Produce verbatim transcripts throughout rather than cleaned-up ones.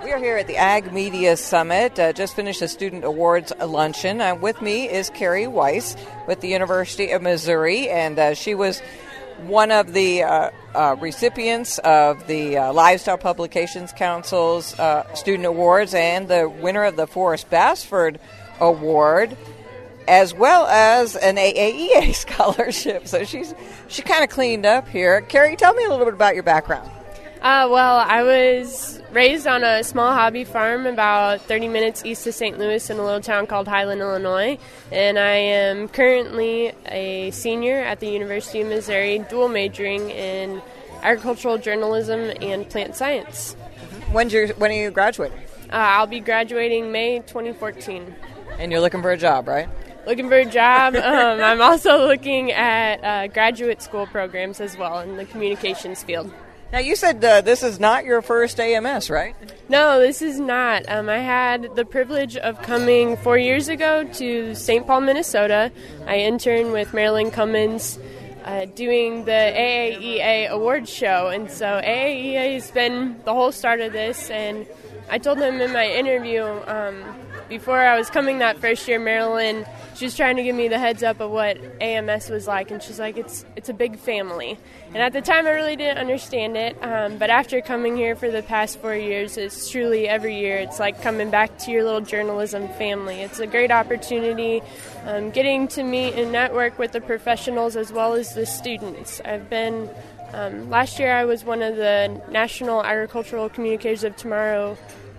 We are here at the Ag Media Summit. Uh, just finished a Student Awards luncheon. Uh, with me is Carrie Weiss with the University of Missouri, and uh, she was one of the uh, uh, recipients of the uh, Lifestyle Publications Council's uh, Student Awards and the winner of the Forrest Bassford Award, as well as an A A E A scholarship. So she's she kind of cleaned up here. Carrie, tell me a little bit about your background. Uh, well, I was raised on a small hobby farm about thirty minutes east of Saint Louis in a little town called Highland, Illinois, and I am currently a senior at the University of Missouri, dual majoring in agricultural journalism and plant science. When's your, when are you graduating? Uh, I'll be graduating May twenty fourteen. And you're looking for a job, right? Looking for a job. um, I'm also looking at uh, graduate school programs as well in the communications field. Now, you said uh, this is not your first A M S, right? No, this is not. Um, I had the privilege of coming four years ago to Saint Paul, Minnesota. I interned with Marilyn Cummins uh, doing the A A E A awards show. And so A A E A has been the whole start of this. And I told them in my interview, um, before I was coming that first year, Marilyn, she was trying to give me the heads up of what A M S was like, and she's like, it's it's a big family. And at the time, I really didn't understand it, um, but after coming here for the past four years, it's truly every year, it's like coming back to your little journalism family. It's a great opportunity, um, getting to meet and network with the professionals as well as the students. I've been, um, last year I was one of the National Agricultural Communicators of Tomorrow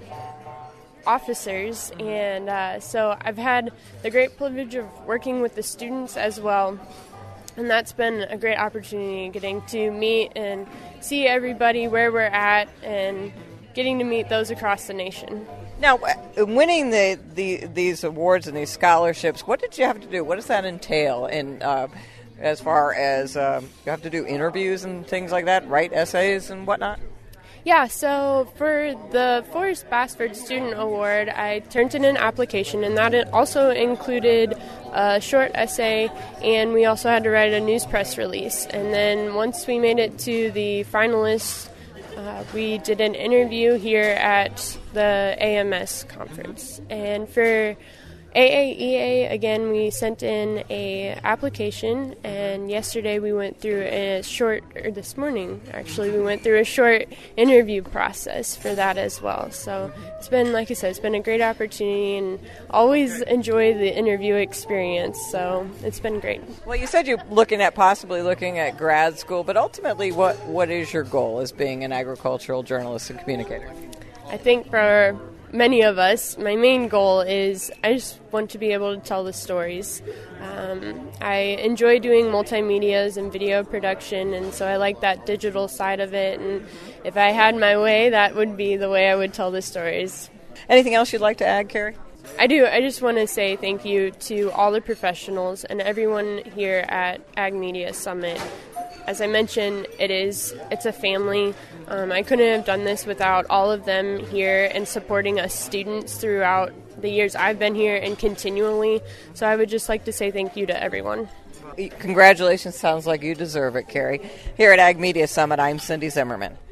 officers, and uh, so I've had the great privilege of working with the students as well, and that's been a great opportunity, getting to meet and see everybody where we're at and getting to meet those across the nation. Now, winning the, the these awards and these scholarships, what did you have to do? What does that entail in uh, as far as um, you have to do interviews and things like that, write essays and whatnot? Yeah, so for the Forrest Bassford Student Award, I turned in an application, and that also included a short essay, and we also had to write a news press release. And then once we made it to the finalists, uh, we did an interview here at the A M S conference. And for A A E A, again, we sent in a application, and yesterday we went through a short, or this morning, actually, we went through a short interview process for that as well. So it's been, like I said, it's been a great opportunity, and always enjoy the interview experience, so it's been great. Well, you said you're looking at possibly looking at grad school, but ultimately, what, what is your goal as being an agricultural journalist and communicator? I think for many of us, my main goal is I just want to be able to tell the stories. Um, I enjoy doing multimedias and video production, and so I like that digital side of it, and if I had my way, that would be the way I would tell the stories. Anything else you'd like to add, Carrie? I do. I just want to say thank you to all the professionals and everyone here at Ag Media Summit. As I mentioned, it is, it's a family. Um, I couldn't have done this without all of them here and supporting us students throughout the years I've been here and continually. So I would just like to say thank you to everyone. Congratulations. Sounds like you deserve it, Carrie. Here at Ag Media Summit, I'm Cindy Zimmerman.